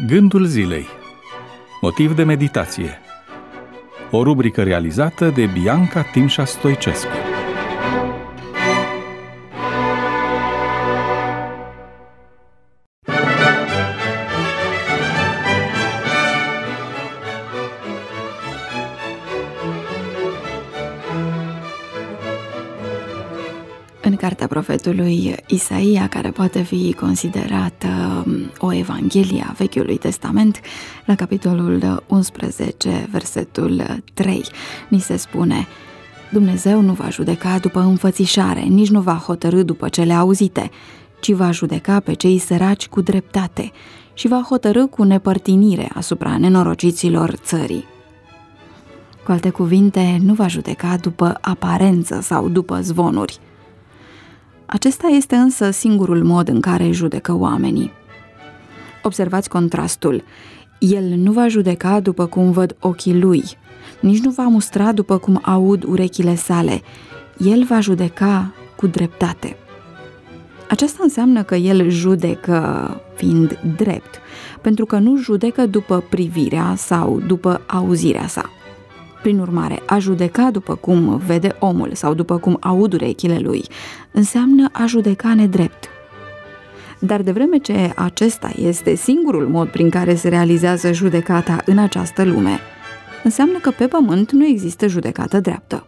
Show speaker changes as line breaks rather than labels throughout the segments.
Gândul zilei. Motiv de meditație. O rubrică realizată de Bianca Timșa Stoicescu.
În cartea profetului Isaia, care poate fi considerată o evanghelie a Vechiului Testament, la capitolul 11, versetul 3, ni se spune: Dumnezeu nu va judeca după înfățișare, nici nu va hotărî după cele auzite, ci va judeca pe cei săraci cu dreptate și va hotărî cu nepărtinire asupra nenorociților țării. Cu alte cuvinte, nu va judeca după aparență sau după zvonuri. Acesta este însă singurul mod în care judecă oamenii. Observați contrastul. El nu va judeca după cum văd ochii lui, nici nu va mustra după cum aud urechile sale. El va judeca cu dreptate. Aceasta înseamnă că el judecă fiind drept, pentru că nu judecă după privirea sau după auzirea sa. Prin urmare, a judeca după cum vede omul sau după cum aud urechile lui înseamnă a judeca nedrept. Dar de vreme ce acesta este singurul mod prin care se realizează judecata în această lume, înseamnă că pe pământ nu există judecată dreaptă.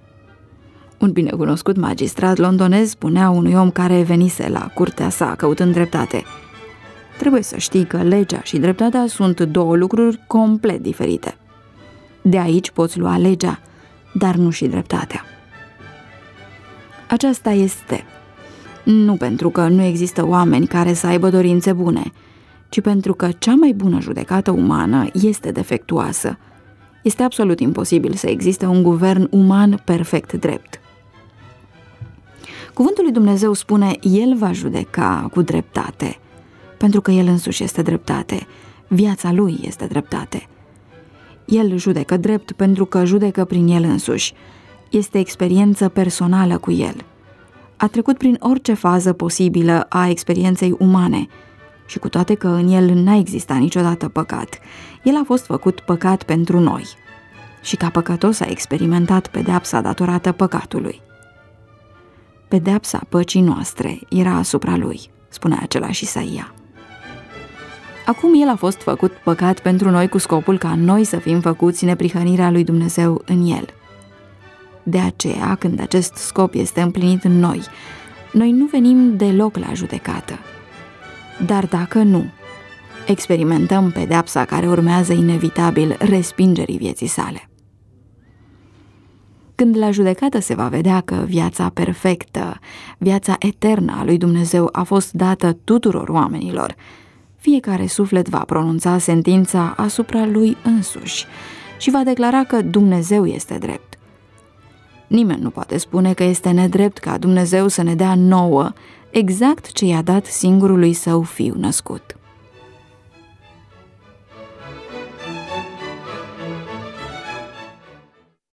Un binecunoscut magistrat londonez spunea unui om care venise la curtea sa căutând dreptate: trebuie să știi că legea și dreptatea sunt două lucruri complet diferite. De aici poți lua legea, dar nu și dreptatea. Aceasta este nu pentru că nu există oameni care să aibă dorințe bune, ci pentru că cea mai bună judecată umană este defectuoasă. Este absolut imposibil să existe un guvern uman perfect drept. Cuvântul lui Dumnezeu spune: El va judeca cu dreptate, pentru că El însuși este dreptate, viața Lui este dreptate. El judecă drept pentru că judecă prin El însuși. Este experiență personală cu El. A trecut prin orice fază posibilă a experienței umane și cu toate că în El n-a existat niciodată păcat, El a fost făcut păcat pentru noi și ca păcătos a experimentat pedeapsa datorată păcatului. Pedeapsa păcii noastre era asupra Lui, spune același Isaia. Acum El a fost făcut păcat pentru noi cu scopul ca noi să fim făcuți neprihănirea lui Dumnezeu în El. De aceea, când acest scop este împlinit în noi nu venim deloc la judecată. Dar dacă nu, experimentăm pedeapsa care urmează inevitabil respingerii vieții sale. Când la judecată se va vedea că viața perfectă, viața eternă a lui Dumnezeu a fost dată tuturor oamenilor, fiecare suflet va pronunța sentința asupra lui însuși și va declara că Dumnezeu este drept. Nimeni nu poate spune că este nedrept ca Dumnezeu să ne dea nouă exact ce i-a dat singurului Său Fiu născut.